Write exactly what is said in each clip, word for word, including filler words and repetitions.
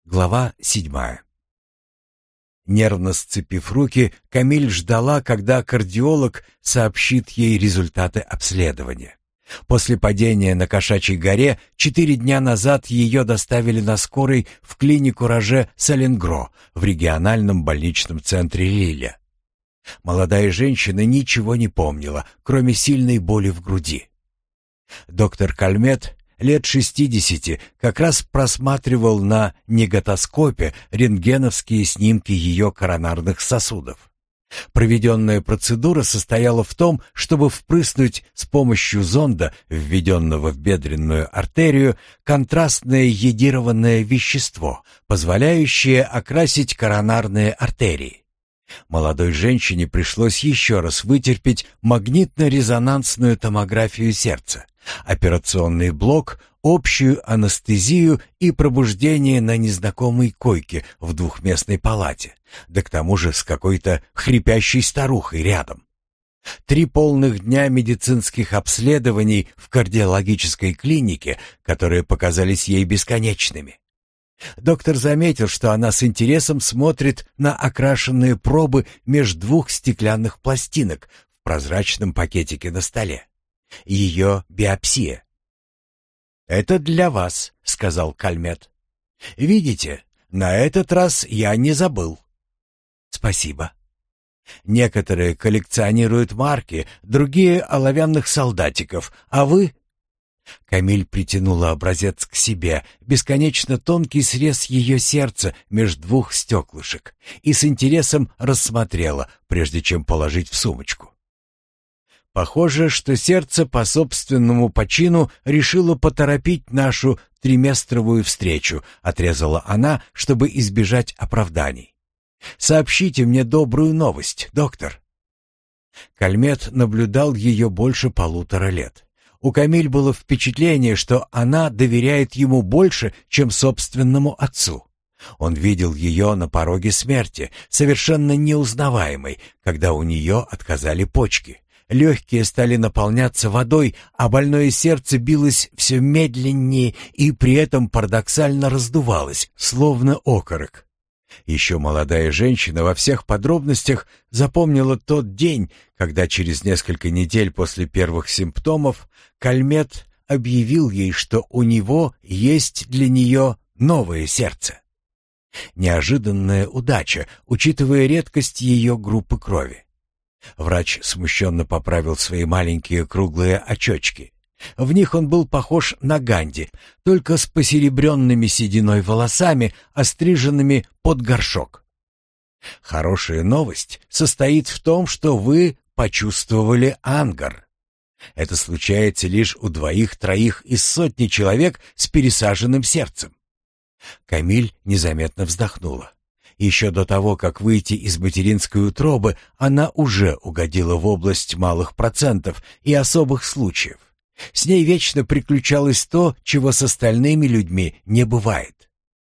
Глава седьмая. Нервно сцепив руки, Камиль ждала, когда кардиолог сообщит ей результаты обследования. После падения на Кошачьей горе четыре дня назад ее доставили на скорой в клинику Роже-Саленгро в региональном больничном центре Лиля. Молодая женщина ничего не помнила, кроме сильной боли в груди. Доктор Кальмет, лет шестидесяти, как раз просматривал на негатоскопе рентгеновские снимки ее коронарных сосудов. Проведенная процедура состояла в том, чтобы впрыснуть с помощью зонда, введенного в бедренную артерию, контрастное йодированное вещество, позволяющее окрасить коронарные артерии. Молодой женщине пришлось еще раз вытерпеть магнитно-резонансную томографию сердца, операционный блок, общую анестезию и пробуждение на незнакомой койке в двухместной палате, да к тому же с какой-то хрипящей старухой рядом. Три полных дня медицинских обследований в кардиологической клинике, которые показались ей бесконечными. Доктор заметил, что она с интересом смотрит на окрашенные пробы меж двух стеклянных пластинок в прозрачном пакетике на столе. Ее биопсия. «Это для вас», — сказал Кальмет. «Видите, на этот раз я не забыл». «Спасибо». «Некоторые коллекционируют марки, другие — оловянных солдатиков, а вы...» Камиль притянула образец к себе, бесконечно тонкий срез ее сердца меж двух стеклышек, и с интересом рассмотрела, прежде чем положить в сумочку. Похоже, что сердце по собственному почину решило поторопить нашу триместровую встречу, отрезала она, чтобы избежать оправданий. «Сообщите мне добрую новость, доктор». Кальмет наблюдал ее больше полутора лет. У Камиль было впечатление, что она доверяет ему больше, чем собственному отцу. Он видел ее на пороге смерти, совершенно неузнаваемой, когда у нее отказали почки. Легкие стали наполняться водой, а больное сердце билось все медленнее и при этом парадоксально раздувалось, словно окорок. Еще молодая женщина во всех подробностях запомнила тот день, когда через несколько недель после первых симптомов Кальмет объявил ей, что у него есть для нее новое сердце. Неожиданная удача, учитывая редкость ее группы крови. Врач смущенно поправил свои маленькие круглые очечки. В них он был похож на Ганди, только с посеребренными сединой волосами, остриженными под горшок. Хорошая новость состоит в том, что вы почувствовали ангар. Это случается лишь у двоих-троих из сотни человек с пересаженным сердцем. Камиль незаметно вздохнула. Еще до того, как выйти из материнской утробы, она уже угодила в область малых процентов и особых случаев. С ней вечно приключалось то, чего с остальными людьми не бывает.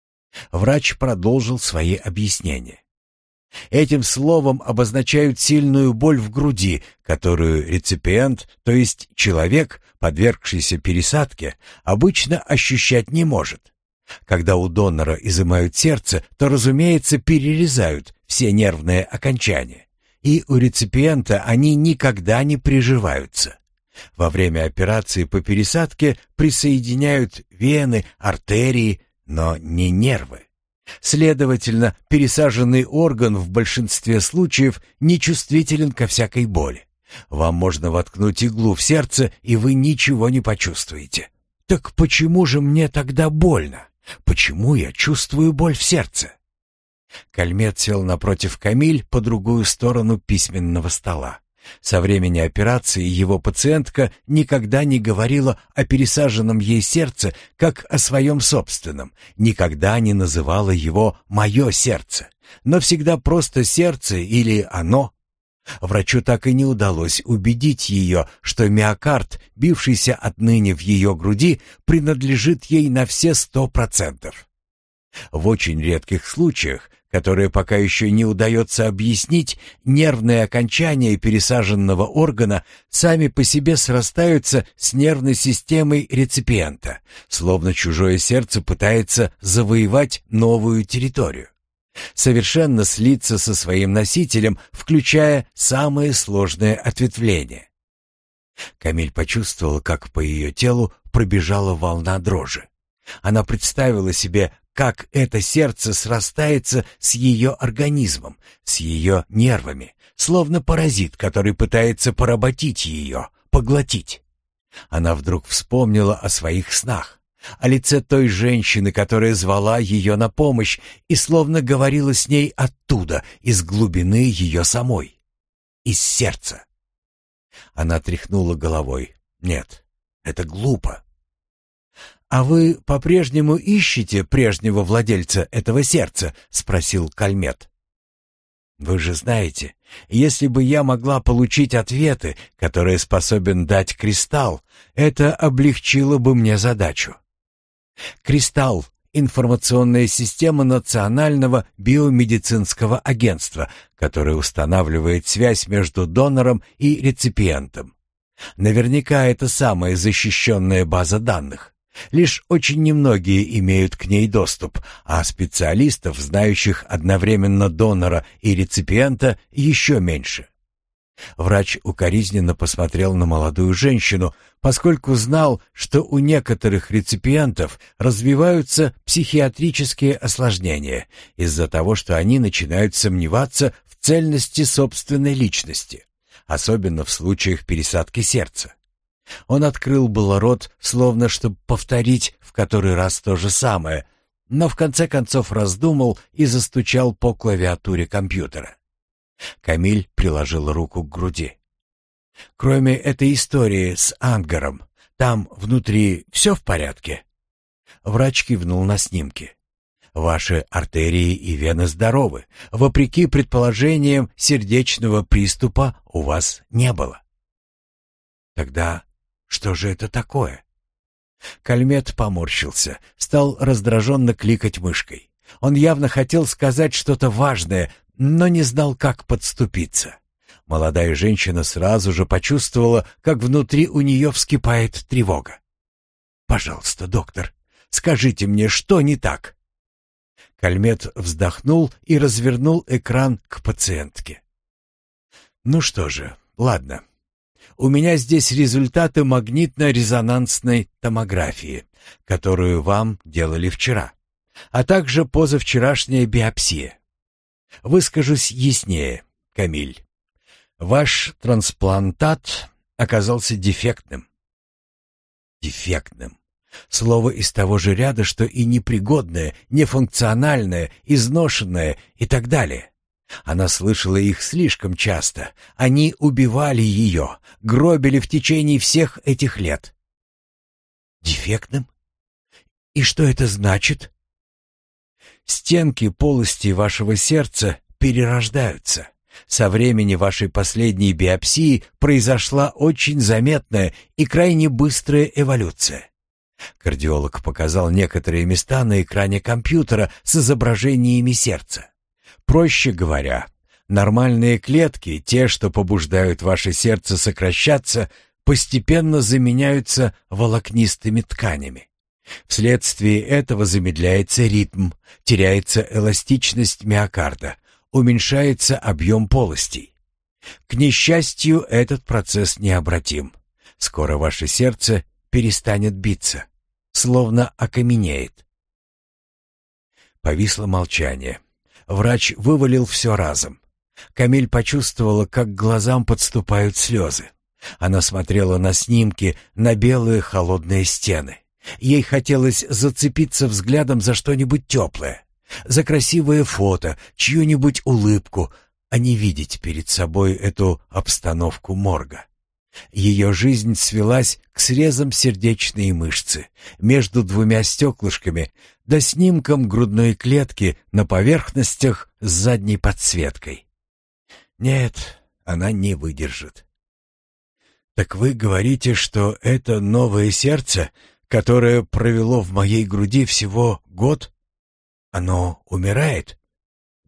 Врач продолжил свои объяснения. Этим словом обозначают сильную боль в груди, которую реципиент, то есть человек, подвергшийся пересадке, обычно ощущать не может. Когда у донора изымают сердце, то, разумеется, перерезают все нервные окончания, и у реципиента они никогда не приживаются. Во время операции по пересадке присоединяют вены, артерии, но не нервы. Следовательно, пересаженный орган в большинстве случаев нечувствителен ко всякой боли. Вам можно воткнуть иглу в сердце, и вы ничего не почувствуете. Так почему же мне тогда больно? Почему я чувствую боль в сердце? Кальмет сел напротив Камиль по другую сторону письменного стола. Со времени операции его пациентка никогда не говорила о пересаженном ей сердце как о своем собственном, никогда не называла его «моё сердце», но всегда просто «сердце» или «оно». Врачу так и не удалось убедить ее, что миокард, бившийся отныне в ее груди, принадлежит ей на все сто процентов. В очень редких случаях, которое пока еще не удается объяснить, нервные окончания пересаженного органа сами по себе срастаются с нервной системой реципиента, словно чужое сердце пытается завоевать новую территорию. Совершенно слиться со своим носителем, включая самые сложные ответвления. Камиль почувствовала, как по ее телу пробежала волна дрожи. Она представила себе, как это сердце срастается с ее организмом, с ее нервами, словно паразит, который пытается поработить ее, поглотить. Она вдруг вспомнила о своих снах, о лице той женщины, которая звала ее на помощь и словно говорила с ней оттуда, из глубины ее самой, из сердца. Она тряхнула головой. «Нет, это глупо». «А вы по-прежнему ищете прежнего владельца этого сердца?» — спросил Кальмет. «Вы же знаете, если бы я могла получить ответы, которые способен дать Кристалл, это облегчило бы мне задачу. Кристалл — информационная система Национального биомедицинского агентства, которая устанавливает связь между донором и реципиентом. Наверняка это самая защищенная база данных. Лишь очень немногие имеют к ней доступ, а специалистов, знающих одновременно донора и реципиента, еще меньше». Врач укоризненно посмотрел на молодую женщину, поскольку знал, что у некоторых реципиентов развиваются психиатрические осложнения из-за того, что они начинают сомневаться в цельности собственной личности, особенно в случаях пересадки сердца. Он открыл было рот, словно чтобы повторить в который раз то же самое, но в конце концов раздумал и застучал по клавиатуре компьютера. Камиль приложил руку к груди. «Кроме этой истории с Ангаром, там внутри все в порядке?» Врач кивнул на снимки. «Ваши артерии и вены здоровы. Вопреки предположениям, сердечного приступа у вас не было». «Тогда что же это такое?» Кальмет поморщился, стал раздраженно кликать мышкой. Он явно хотел сказать что-то важное, но не знал, как подступиться. Молодая женщина сразу же почувствовала, как внутри у нее вскипает тревога. «Пожалуйста, доктор, скажите мне, что не так?» Кальмет вздохнул и развернул экран к пациентке. «Ну что же, ладно. У меня здесь результаты магнитно-резонансной томографии, которую вам делали вчера, а также позавчерашняя биопсия. Выскажусь яснее, Камиль. Ваш трансплантат оказался дефектным». Дефектным. Слово из того же ряда, что и непригодное, нефункциональное, изношенное и так далее. Она слышала их слишком часто. Они убивали ее, гробили в течение всех этих лет. Дефектным? И что это значит? Стенки полости вашего сердца перерождаются. Со времени вашей последней биопсии произошла очень заметная и крайне быстрая эволюция. Кардиолог показал некоторые места на экране компьютера с изображениями сердца. Проще говоря, нормальные клетки, те, что побуждают ваше сердце сокращаться, постепенно заменяются волокнистыми тканями. Вследствие этого замедляется ритм, теряется эластичность миокарда, уменьшается объем полостей. К несчастью, этот процесс необратим. Скоро ваше сердце перестанет биться, словно окаменеет. Повисло молчание. Врач вывалил все разом. Камиль почувствовала, как к глазам подступают слезы. Она смотрела на снимки, на белые холодные стены. Ей хотелось зацепиться взглядом за что-нибудь теплое, за красивое фото, чью-нибудь улыбку, а не видеть перед собой эту обстановку морга. Ее жизнь свелась к срезам сердечной мышцы между двумя стеклышками да снимком грудной клетки на поверхностях с задней подсветкой. Нет, она не выдержит. «Так вы говорите, что это новое сердце, которое провело в моей груди всего год, оно умирает?»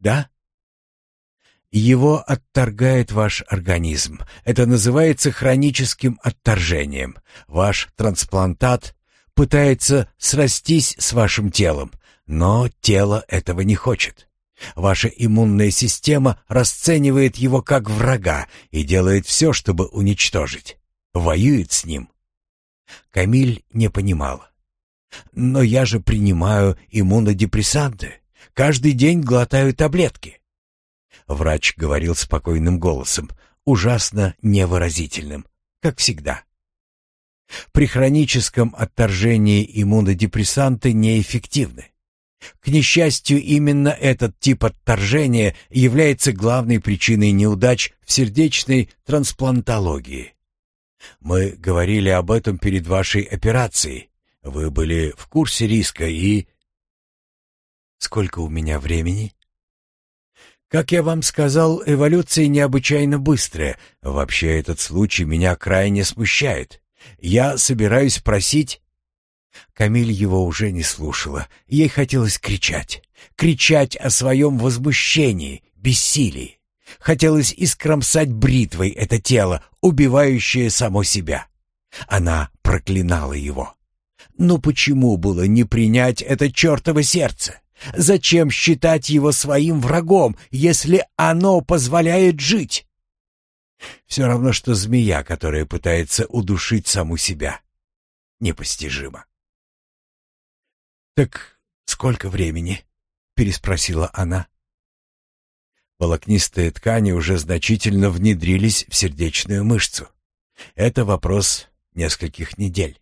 да? Его отторгает ваш организм. Это называется хроническим отторжением. Ваш трансплантат пытается срастись с вашим телом, но тело этого не хочет. Ваша иммунная система расценивает его как врага и делает все, чтобы уничтожить. Воюет с ним. Камиль не понимала. «Но я же принимаю иммунодепрессанты. Каждый день глотаю таблетки». Врач говорил спокойным голосом, ужасно невыразительным, как всегда. При хроническом отторжении иммунодепрессанты неэффективны. К несчастью, именно этот тип отторжения является главной причиной неудач в сердечной трансплантологии. Мы говорили об этом перед вашей операцией. Вы были в курсе риска и... Сколько у меня времени? Как я вам сказал, эволюция необычайно быстрая. Вообще, этот случай меня крайне смущает. Я собираюсь просить... Камиль его уже не слушала. Ей хотелось кричать. Кричать о своем возмущении, бессилии. Хотелось искромсать бритвой это тело, убивающее само себя. Она проклинала его. Но почему было не принять это чертово сердце? Зачем считать его своим врагом, если оно позволяет жить? Все равно, что змея, которая пытается удушить саму себя. Непостижимо. «Так сколько времени?» — переспросила она. Волокнистые ткани уже значительно внедрились в сердечную мышцу. Это вопрос нескольких недель.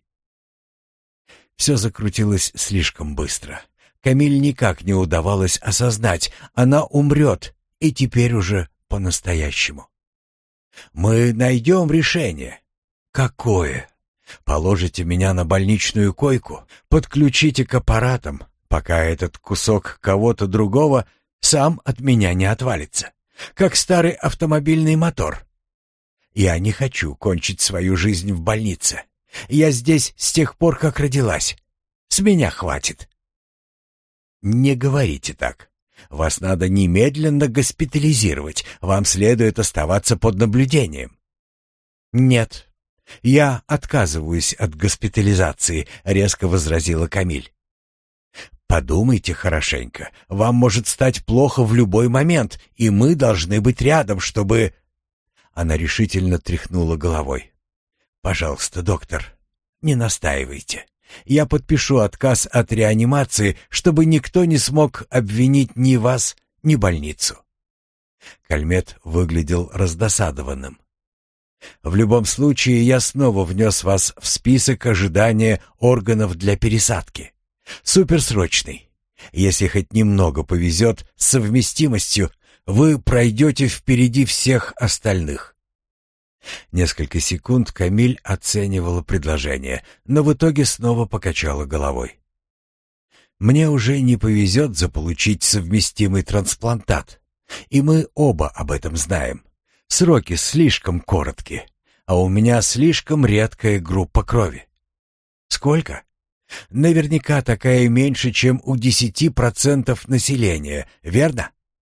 Все закрутилось слишком быстро. Камиль никак не удавалось осознать, она умрет, и теперь уже по-настоящему. «Мы найдем решение». «Какое?» «Положите меня на больничную койку, подключите к аппаратам, пока этот кусок кого-то другого сам от меня не отвалится, как старый автомобильный мотор. Я не хочу кончить свою жизнь в больнице. Я здесь с тех пор, как родилась. С меня хватит». «Не говорите так. Вас надо немедленно госпитализировать. Вам следует оставаться под наблюдением». «Нет, я отказываюсь от госпитализации», — резко возразила Камиль. «Подумайте хорошенько. Вам может стать плохо в любой момент, и мы должны быть рядом, чтобы...» Она решительно тряхнула головой. «Пожалуйста, доктор, не настаивайте. Я подпишу отказ от реанимации, чтобы никто не смог обвинить ни вас, ни больницу». Кальмет выглядел раздосадованным. «В любом случае, я снова внес вас в список ожидания органов для пересадки. Суперсрочный. Если хоть немного повезет с совместимостью, вы пройдете впереди всех остальных». Несколько секунд Камиль оценивала предложение, но в итоге снова покачала головой. «Мне уже не повезет заполучить совместимый трансплантат, и мы оба об этом знаем. Сроки слишком короткие, а у меня слишком редкая группа крови». «Сколько?» «Наверняка такая меньше, чем у десяти процентов населения, верно?»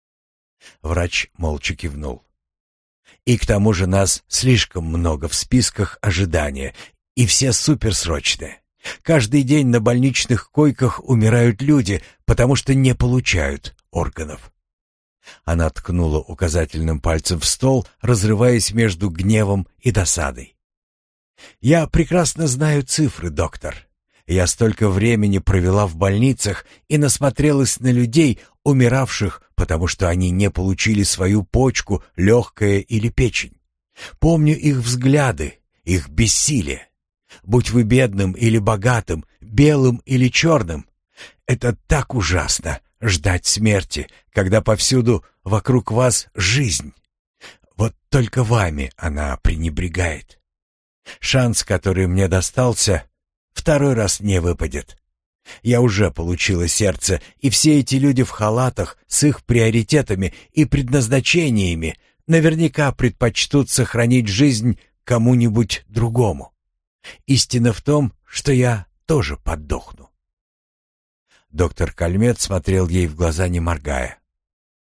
Врач молча кивнул. «И к тому же нас слишком много в списках ожидания, и все суперсрочные. Каждый день на больничных койках умирают люди, потому что не получают органов». Она ткнула указательным пальцем в стол, разрываясь между гневом и досадой. «Я прекрасно знаю цифры, доктор. Я столько времени провела в больницах и насмотрелась на людей, умиравших, потому что они не получили свою почку, легкое или печень. Помню их взгляды, их бессилие. Будь вы бедным или богатым, белым или черным, это так ужасно — ждать смерти, когда повсюду вокруг вас жизнь. Вот только вами она пренебрегает. Шанс, который мне достался, второй раз не выпадет. Я уже получила сердце, и все эти люди в халатах с их приоритетами и предназначениями наверняка предпочтут сохранить жизнь кому-нибудь другому. Истина в том, что я тоже подохну». Доктор Кальмет смотрел ей в глаза, не моргая.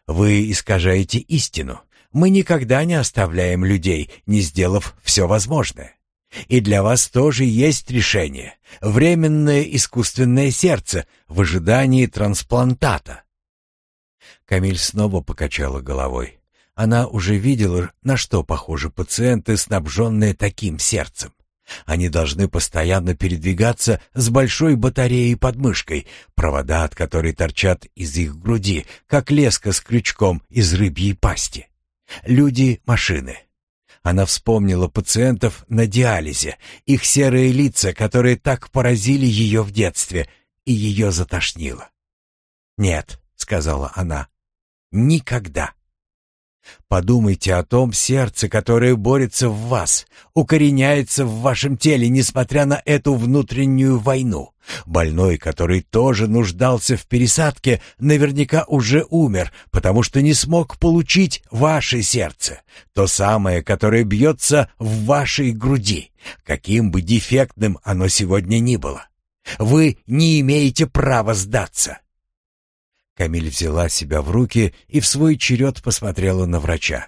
Вы искажаете истину. Мы никогда не оставляем людей, не сделав все возможное. И для вас тоже есть решение. Временное искусственное сердце в ожидании трансплантата. Камиль снова покачала головой. Она уже видела, на что похожи пациенты, снабженные таким сердцем. Они должны постоянно передвигаться с большой батареей под мышкой, провода от которой торчат из их груди, как леска с крючком из рыбьей пасти. Люди-машины. Она вспомнила пациентов на диализе, их серые лица, которые так поразили ее в детстве, и ее затошнило. «Нет», — сказала она, — «никогда». Подумайте о том сердце, которое борется в вас, укореняется в вашем теле, несмотря на эту внутреннюю войну. Больной, который тоже нуждался в пересадке, наверняка уже умер, потому что не смог получить ваше сердце, то самое, которое бьется в вашей груди, каким бы дефектным оно сегодня ни было. Вы не имеете права сдаться. Камиль взяла себя в руки и в свой черед посмотрела на врача.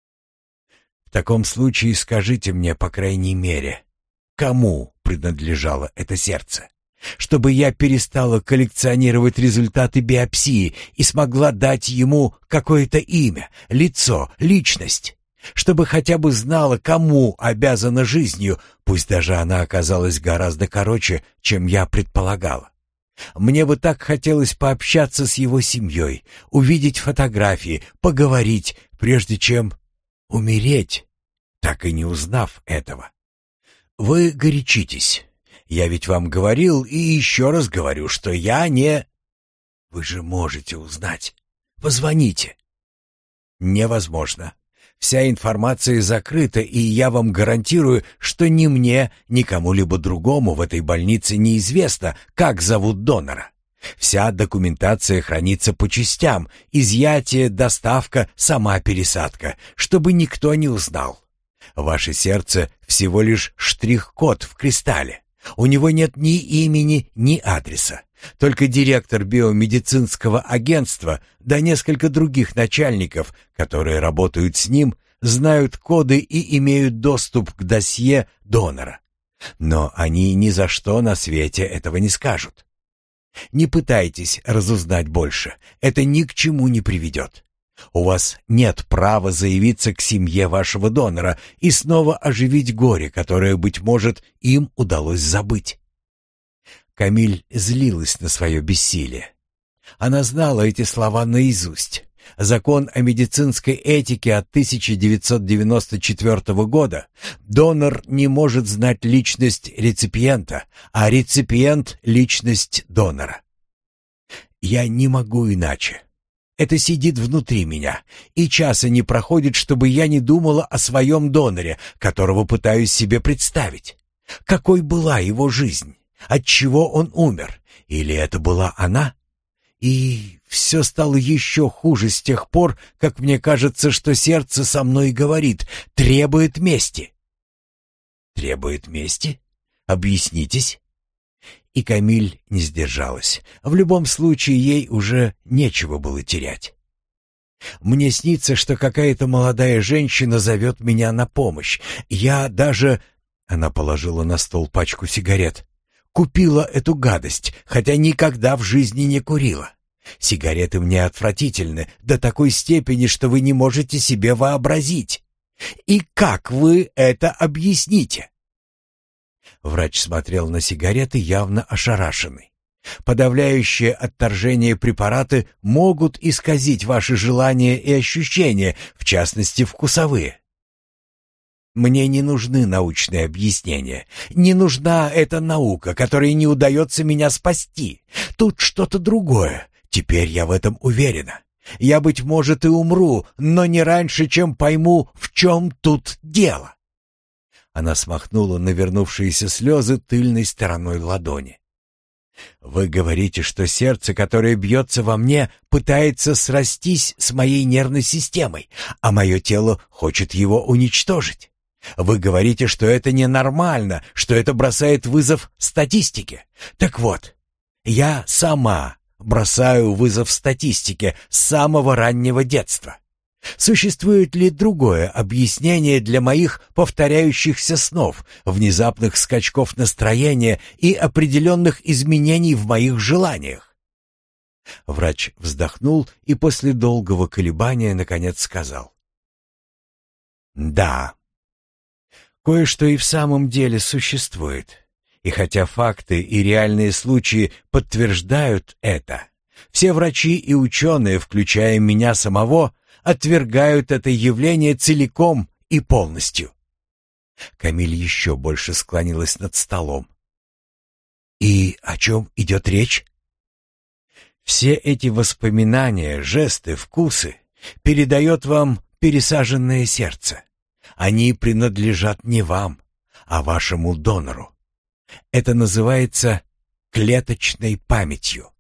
«В таком случае скажите мне, по крайней мере, кому принадлежало это сердце, чтобы я перестала коллекционировать результаты биопсии и смогла дать ему какое-то имя, лицо, личность, чтобы хотя бы знала, кому обязана жизнью, пусть даже она оказалась гораздо короче, чем я предполагала. Мне бы так хотелось пообщаться с его семьей, увидеть фотографии, поговорить, прежде чем умереть, так и не узнав этого. Вы горячитесь. Я ведь вам говорил и еще раз говорю, что я не... Вы же можете узнать. Позвоните. Невозможно. Вся информация закрыта, и я вам гарантирую, что ни мне, ни кому-либо другому в этой больнице неизвестно, как зовут донора. Вся документация хранится по частям: изъятие, доставка, сама пересадка, чтобы никто не узнал. Ваше сердце всего лишь штрих-код в кристалле. У него нет ни имени, ни адреса. Только директор биомедицинского агентства да несколько других начальников, которые работают с ним, знают коды и имеют доступ к досье донора. Но они ни за что на свете этого не скажут. Не пытайтесь разузнать больше, это ни к чему не приведет. У вас нет права заявиться к семье вашего донора и снова оживить горе, которое, быть может, им удалось забыть. Камиль злилась на свое бессилие. Она знала эти слова наизусть. Закон о медицинской этике от тысяча девятьсот девяносто четвёртого года. Донор не может знать личность реципиента, а реципиент — личность донора. Я не могу иначе. Это сидит внутри меня, и часа не проходит, чтобы я не думала о своем доноре, которого пытаюсь себе представить. Какой была его жизнь? Отчего он умер? Или это была она? И все стало еще хуже с тех пор, как мне кажется, что сердце со мной говорит, требует мести. Требует мести? Объяснитесь. И Камиль не сдержалась. В любом случае ей уже нечего было терять. Мне снится, что какая-то молодая женщина зовет меня на помощь. Я даже... Она положила на стол пачку сигарет. Купила эту гадость, хотя никогда в жизни не курила. Сигареты мне отвратительны до такой степени, что вы не можете себе вообразить. И как вы это объясните? Врач смотрел на сигареты, явно ошарашенный. Подавляющее отторжение препараты могут исказить ваши желания и ощущения, в частности, вкусовые. Мне не нужны научные объяснения. Не нужна эта наука, которой не удается меня спасти. Тут что-то другое. Теперь я в этом уверена. Я, быть может, и умру, но не раньше, чем пойму, в чем тут дело. Она смахнула навернувшиеся слезы тыльной стороной ладони. Вы говорите, что сердце, которое бьется во мне, пытается срастись с моей нервной системой, а мое тело хочет его уничтожить. Вы говорите, что это ненормально, что это бросает вызов статистике. Так вот, я сама бросаю вызов статистике с самого раннего детства. Существует ли другое объяснение для моих повторяющихся снов, внезапных скачков настроения и определенных изменений в моих желаниях? Врач вздохнул и после долгого колебания наконец сказал: «Да, кое-что и в самом деле существует. И хотя факты и реальные случаи подтверждают это, все врачи и ученые, включая меня самого, отвергают это явление целиком и полностью». Камиль еще больше склонилась над столом. «И о чем идет речь?» «Все эти воспоминания, жесты, вкусы передает вам пересаженное сердце. Они принадлежат не вам, а вашему донору. Это называется клеточной памятью.